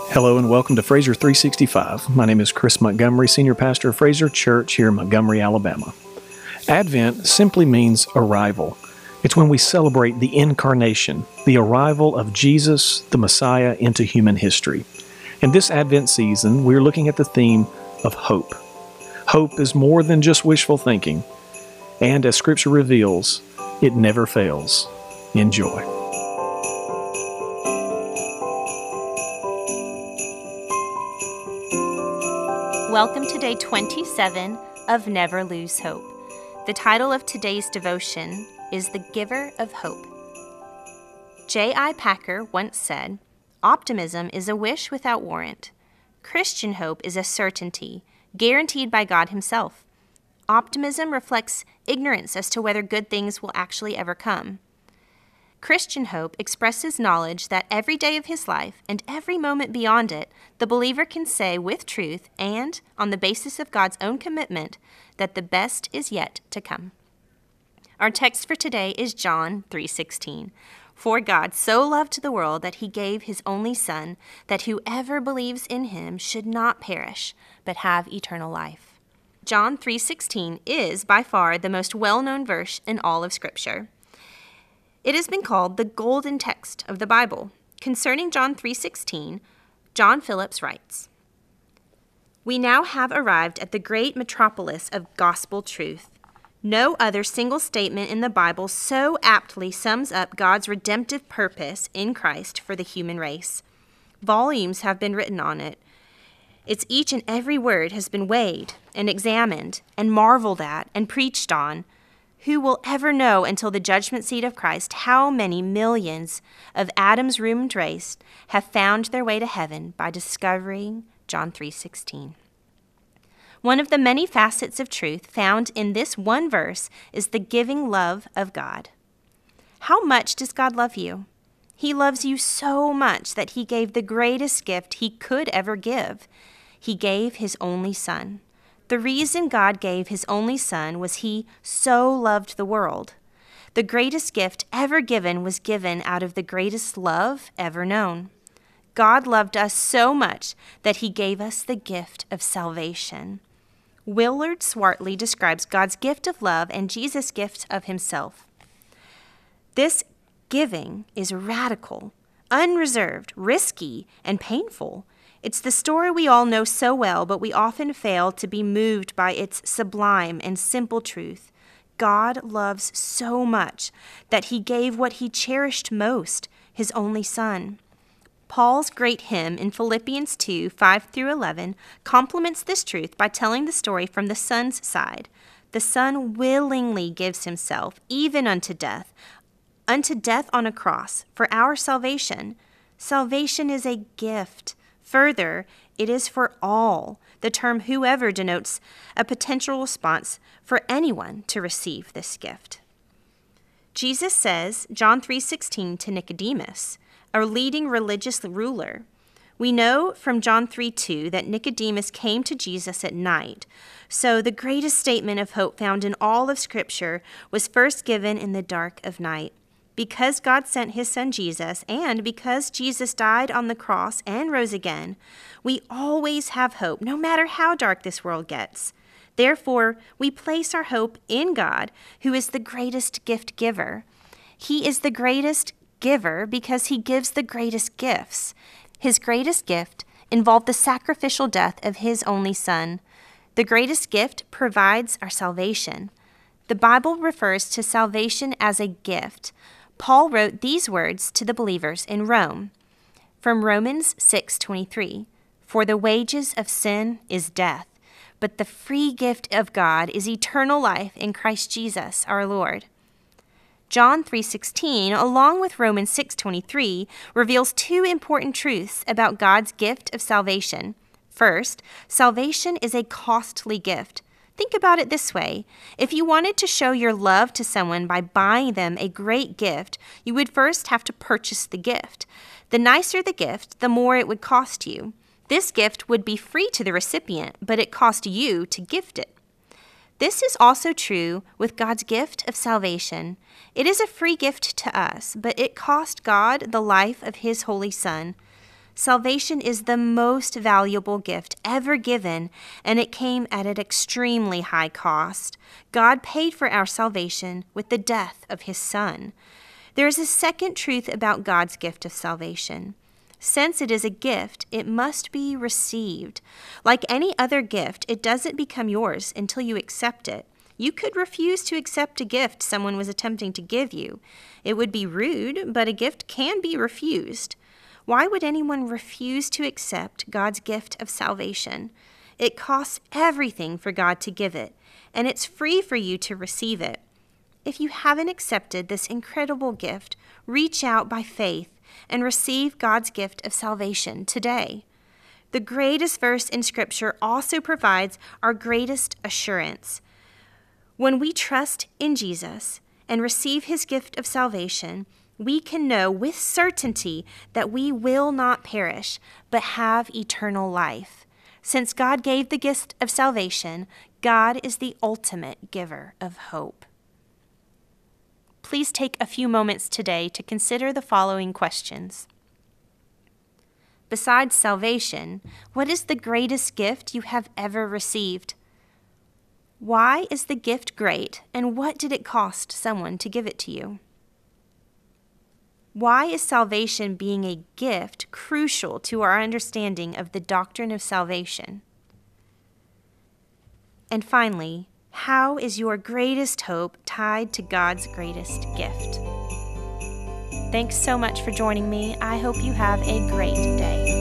Hello and welcome to Fraser 365. My name is Chris Montgomery, Senior Pastor of Fraser Church here in Montgomery, Alabama. Advent simply means arrival. It's when we celebrate the incarnation, the arrival of Jesus, the Messiah, into human history. In this Advent season, we're looking at the theme of hope. Hope is more than just wishful thinking, and as Scripture reveals, it never fails. Enjoy. Welcome to day 27 of Never Lose Hope. The title of today's devotion is The Giver of Hope. J.I. Packer once said, "Optimism is a wish without warrant. Christian hope is a certainty, guaranteed by God Himself. Optimism reflects ignorance as to whether good things will actually ever come. Christian hope expresses knowledge that every day of his life and every moment beyond it, the believer can say with truth and on the basis of God's own commitment that the best is yet to come." Our text for today is John 3:16. "For God so loved the world that He gave His only Son, that whoever believes in Him should not perish, but have eternal life." John 3:16 is by far the most well-known verse in all of Scripture. It has been called the golden text of the Bible. Concerning John 3:16, John Phillips writes, "We now have arrived at the great metropolis of gospel truth. No other single statement in the Bible so aptly sums up God's redemptive purpose in Christ for the human race. Volumes have been written on it. Its each and every word has been weighed and examined and marveled at and preached on. Who will ever know until the judgment seat of Christ how many millions of Adam's ruined race have found their way to heaven by discovering John 3:16. One of the many facets of truth found in this one verse is the giving love of God. How much does God love you? He loves you so much that He gave the greatest gift He could ever give. He gave His only Son. The reason God gave His only Son was He so loved the world. The greatest gift ever given was given out of the greatest love ever known. God loved us so much that He gave us the gift of salvation. Willard Swartley describes God's gift of love and Jesus' gift of Himself. This giving is radical, unreserved, risky, and painful. It's the story we all know so well, but we often fail to be moved by its sublime and simple truth. God loves so much that He gave what He cherished most, His only Son. Paul's great hymn in Philippians 2:5-11 complements this truth by telling the story from the Son's side. The Son willingly gives Himself, even unto death on a cross, for our salvation. Salvation is a gift. Further, it is for all. The term whoever denotes a potential response for anyone to receive this gift. Jesus says, John 3:16 to Nicodemus, a leading religious ruler. We know from John 3:2 that Nicodemus came to Jesus at night. So the greatest statement of hope found in all of Scripture was first given in the dark of night. Because God sent His Son Jesus, and because Jesus died on the cross and rose again, we always have hope, no matter how dark this world gets. Therefore, we place our hope in God, who is the greatest gift giver. He is the greatest giver because He gives the greatest gifts. His greatest gift involved the sacrificial death of His only Son. The greatest gift provides our salvation. The Bible refers to salvation as a gift. Paul wrote these words to the believers in Rome, from Romans 6:23, "For the wages of sin is death, but the free gift of God is eternal life in Christ Jesus our Lord." John 3:16, along with Romans 6:23, reveals two important truths about God's gift of salvation. First, salvation is a costly gift. Think about it this way. If you wanted to show your love to someone by buying them a great gift, you would first have to purchase the gift. The nicer the gift, the more it would cost you. This gift would be free to the recipient, but it cost you to gift it. This is also true with God's gift of salvation. It is a free gift to us, but it cost God the life of His Holy Son. Salvation is the most valuable gift ever given, and it came at an extremely high cost. God paid for our salvation with the death of his Son. There is a second truth about God's gift of salvation. Since it is a gift, it must be received. Like any other gift, it doesn't become yours until you accept it. You could refuse to accept a gift someone was attempting to give you. It would be rude, but a gift can be refused. Why would anyone refuse to accept God's gift of salvation? It costs everything for God to give it, and it's free for you to receive it. If you haven't accepted this incredible gift, reach out by faith and receive God's gift of salvation today. The greatest verse in Scripture also provides our greatest assurance. When we trust in Jesus and receive his gift of salvation, we can know with certainty that we will not perish, but have eternal life. Since God gave the gift of salvation, God is the ultimate giver of hope. Please take a few moments today to consider the following questions. Besides salvation, what is the greatest gift you have ever received? Why is the gift great, and what did it cost someone to give it to you? Why is salvation being a gift crucial to our understanding of the doctrine of salvation? And finally, how is your greatest hope tied to God's greatest gift? Thanks so much for joining me. I hope you have a great day.